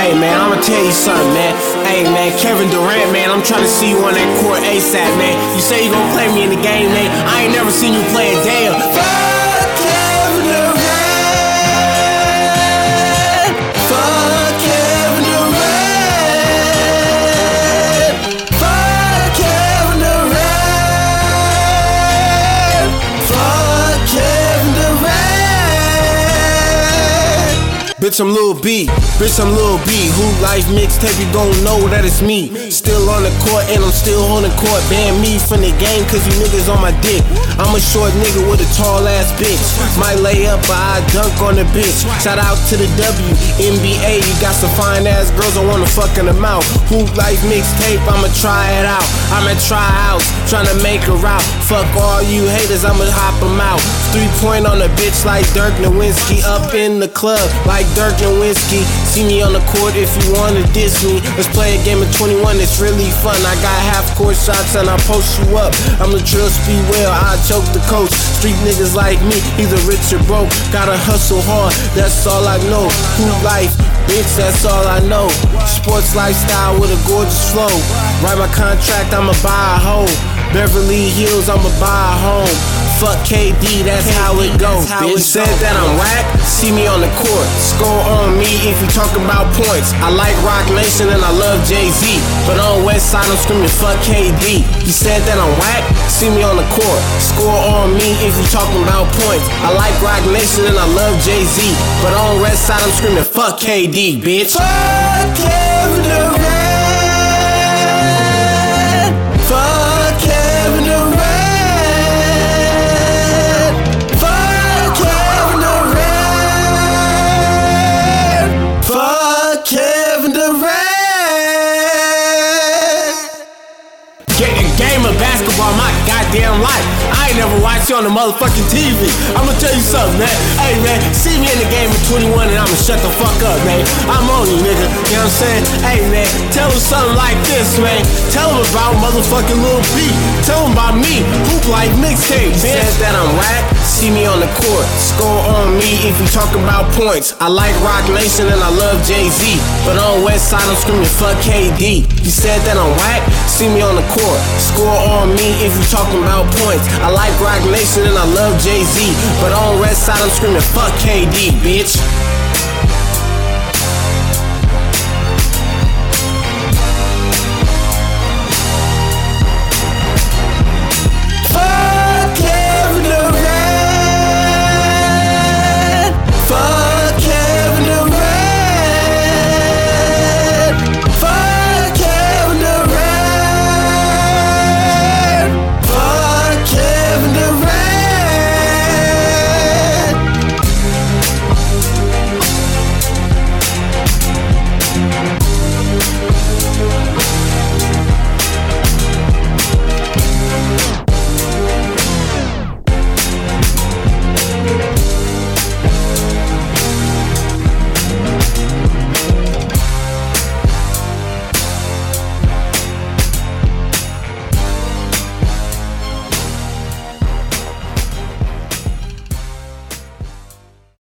Hey man, I'ma tell you something, man. Hey man, Kevin Durant, man, I'm trying to see you on that court ASAP, man. You say you gon' play me in the game, man. I ain't never seen you play a damn. Fuck Kevin Durant. Fuck Kevin Durant. Fuck Kevin Durant. Fuck Kevin Durant. Bitch, I'm Lil B. Bitch, I'm Lil B. Hoop Life mixtape, you gon' know that it's me. Still on the court and I'm still on the court. Ban me from the game cause you niggas on my dick. I'm a short nigga with a tall ass bitch. Might lay up but I dunk on the bitch. Shout out to the WNBA. You got some fine ass girls, I wanna fuck in the mouth. Hoop Life mixtape, I'ma try it out. I'm at tryouts, tryna make her out. Fuck all you haters, I'ma hop them out. 3-point on the bitch like Dirk Nowitzki. Up in the club like Dirk Nowitzki. See me on the court if you wanna diss me. Let's play a game of 21, it's really fun. I got half-court shots and I post you up. I'm the drill speed well, I choke the coach. Street niggas like me, either rich or broke. Gotta hustle hard, that's all I know. Hoop Life, bitch, that's all I know. Sports lifestyle with a gorgeous flow. Write my contract, I'ma buy a hoe. Beverly Hills, I'ma buy a home. Fuck KD, that's how it goes. Bitch said that I'm whack, see me on the court. Score on me if you talking about points. I like Rock Nation and I love Jay-Z, but on West Side I'm screaming fuck KD. You said that I'm whack, see me on the court. Score on me if you talking about points. I like Rock Nation and I love Jay-Z, but on West Side I'm screaming fuck KD, bitch. Fuck Kevin Durant. Fuck Kevin Durant. Game of basketball, my goddamn life. I ain't never watched you on the motherfucking TV. I'ma tell you something, man. Hey, man, see me in the game of 21 and I'ma shut the fuck up, man. I'm on you, nigga. You know what I'm saying? Hey, man, tell them something like this, man. Tell them about motherfucking Lil B. Tell them about me. Hoop Life mixtape, man. Says that I'm whack. See me on the court. Score on me if you talking about points. I like Rock Nation and I love Jay-Z, but on West Side I'm screaming fuck KD. You said that I'm whack. See me on the court. Score on me if you talking about points. I like Rock Nation and I love Jay-Z, but on West Side I'm screaming fuck KD, bitch.